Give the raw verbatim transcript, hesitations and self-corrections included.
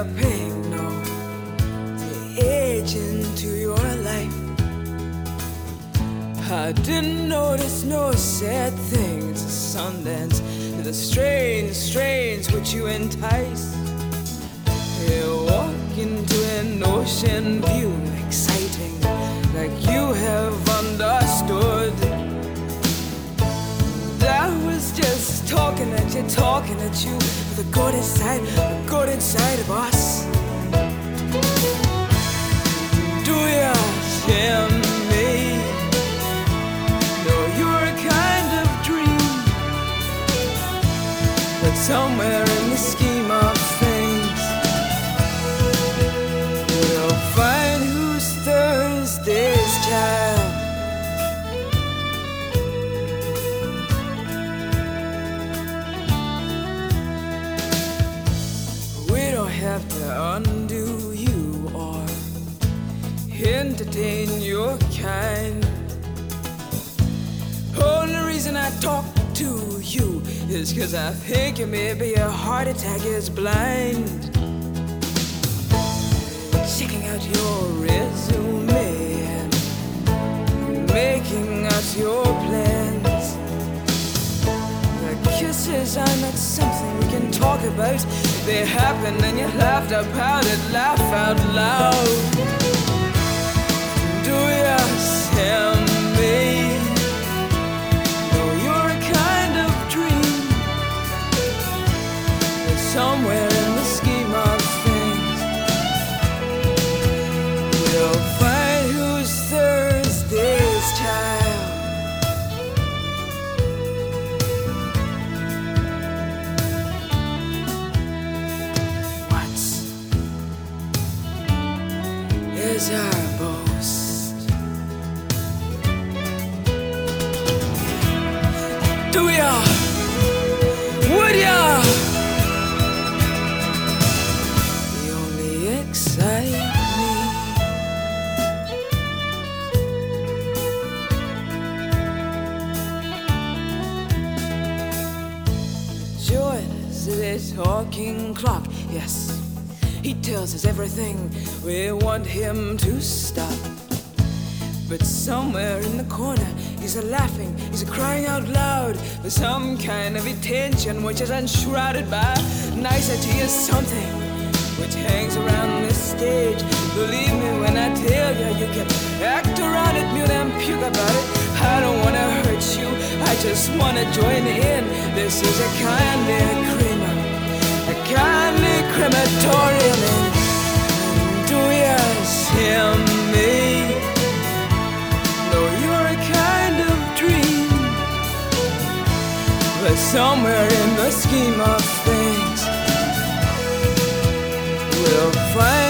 you're paying no age into your life. I didn't notice no sad things, a Sundance, the strange, strange which you entice. You walk into an ocean view, exciting, like you have understood. I was just talking at you, talking at you, with the good inside, the good inside of us. Do you hear me? No, you're a kind of dream, but somewhere in the scheme of things, you'll find who's Thursday's child. Have to undo you or entertain your kind. Only reason I talk to you is cause I think you maybe your heart attack is blind. Checking out your resume and making out your plans. The kisses are not something we can talk about. They happen and you laughed about it, laugh out loud. Do you hear me? No, you're a kind of dream, but somewhere in the scheme of things, we'll find who's Thursday's child. Is our boast. Do ya? Would ya? You only excite me. Joy is a talking clock, yes. He tells us everything we want him to stop. But somewhere in the corner, he's a laughing, he's a crying out loud for some kind of attention which is enshrouded by nicety is something which hangs around this stage. Believe me when I tell you, you can act around it, mute and puke about it. I don't wanna hurt you, I just wanna join in. This is a kindly creamer, a kindly crematorium. And do you hear me? No, you're a kind of dream, but somewhere in the scheme of things, we'll find